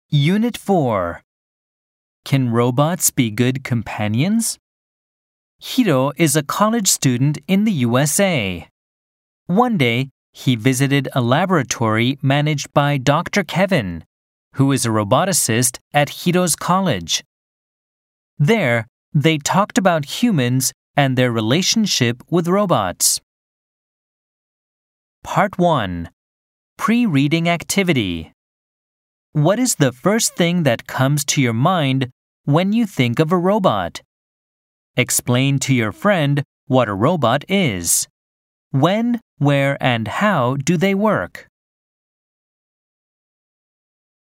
Unit 4. Can robots be good companions? Hiro is a college student in the USA. One day, he visited a laboratory managed by Dr. Kevin, who is a roboticist at Hiro's college. There, they talked about humans and their relationship with robots. Part 1. Pre-reading activity. What is the first thing that comes to your mind when you think of a robot? Explain to your friend what a robot is. When, where, and how do they work?